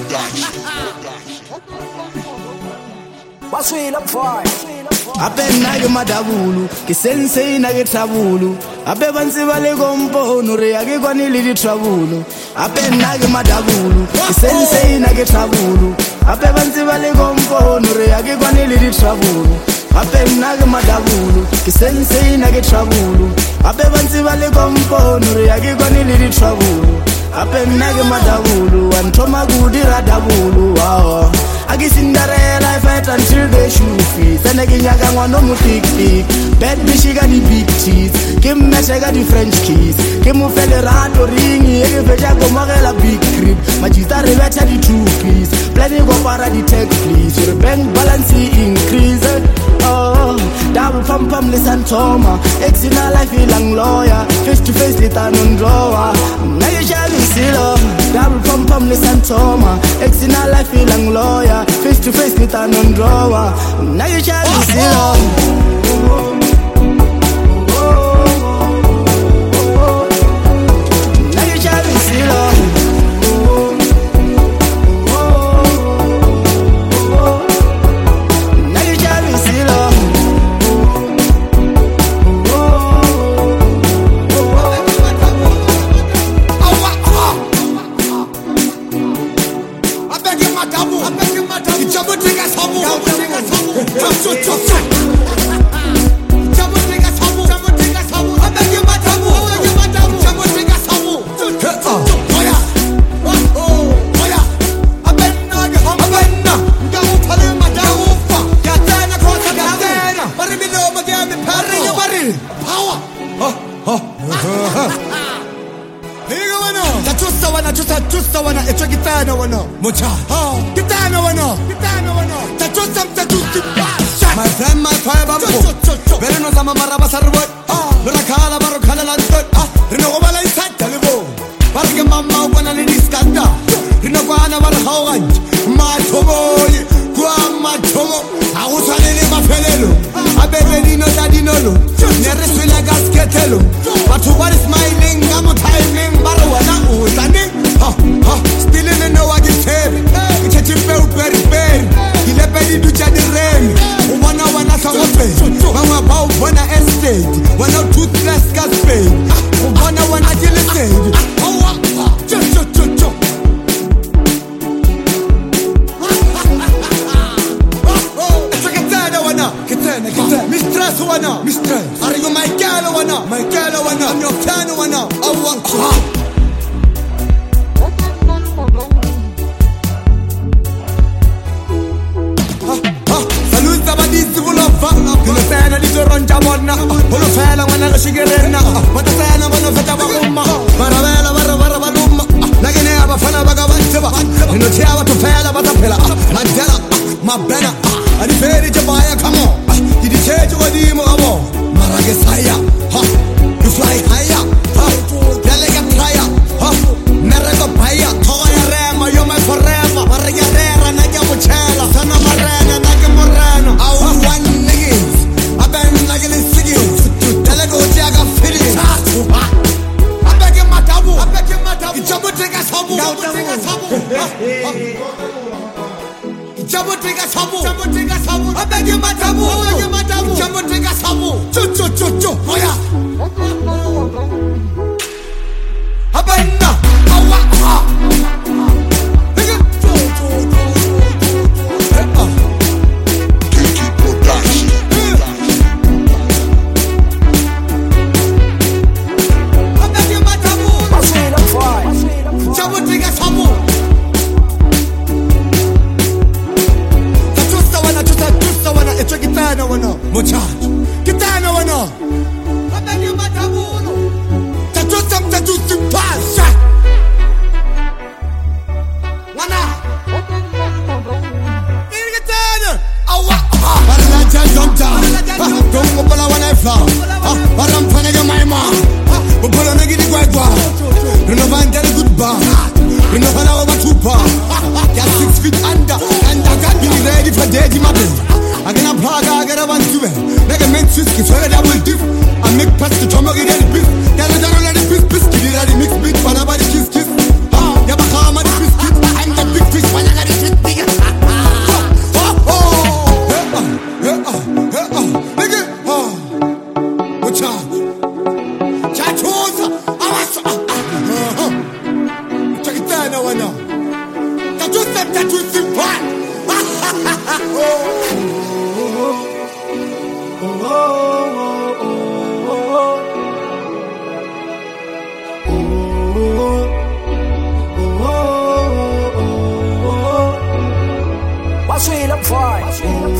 What's we up for? Apena ke madabulu ke sensei na ke trouble ape bantse ba le kompono re ya ke kwane le di trouble apena ke madabulu ke sensei na ke trouble ape bantse ba le kompono re ya ke kwane le di trouble apena ke madabulu ke sensei na ke trouble ape bantse ba le kompono re ya ke kwane le di trouble apena ke madabulu antoma kudira dabulu wow Agi Cinderella, I fight until the shoe fits. And again, I got one no thick. Bad bitch, she got the big teeth. Give me I got the French keys. Give me fella rato ringi. Give me jago magela big crib. Majita reveta the two piece. Plenty go para the tech please. Your bank balance increase. Oh, double pam listen Toma. Ex in a life long lawyer. Face to face little non drawer. Now you shall see love. Double pam listen Toma. Ex in a life long lawyer. Face to face with an drawer. Now you shall be still. Now you shall be still. Now you shall be still. I beg you, madamu. Jumbo take us home. I beg you, madamu. Jumbo take us home. Oya. Oya. Abenna. Gamu pale madamu. Gatana kosa gatana. Bari bilo magami bari. Power. Tatusa wana echo kitana wana mocha kitana wana tatusa mtatusi my friend my fiber very no sama maraba sarbo rakhala barokhala lantot rino wala isata lebo barke mama wana ni diskanda rino kwana wana hawaj mathoboyi kwa mathobo awusanele mafelelo abebeli no dadinolo nereswela gasketelo batho bari smiling ngamo timing baro wana usane still in the way you tell it's a chimpe very il est payé du tchad rem wana sawope mama ba wana estate wana toothless cafe wana gilestate kitana mistress wana mistress arigo Michael wana Nyokana wana awanko Kulofela lizoronja bona Kulofela wana gashigerena Watasana wana feta bakuma Barabela baluma Nagene abafana bagabantseba Inothi abatufela batapela Mandela mabena Adiferi jabaya come on Iditeje kodimo abo Marage saya You fly higher Delega playa Nerego paya Toya rema you're my forever Marage rera naja muchela Sana marena naja moreno one niggas I been like in the city Telego jaga feeling I beg you madamu Jumbo take us home Jumbo take us home I beg you madamu Jumbo take us home Cho Oya Abenna Awa Kitana wana Abegi matabuno Tatusi pasha Wana Kitana Awa Barala janta Gongo pala wana fla Baram panega maima Bopolo negi di gwagwa Rino vandele goodbye Rino Why?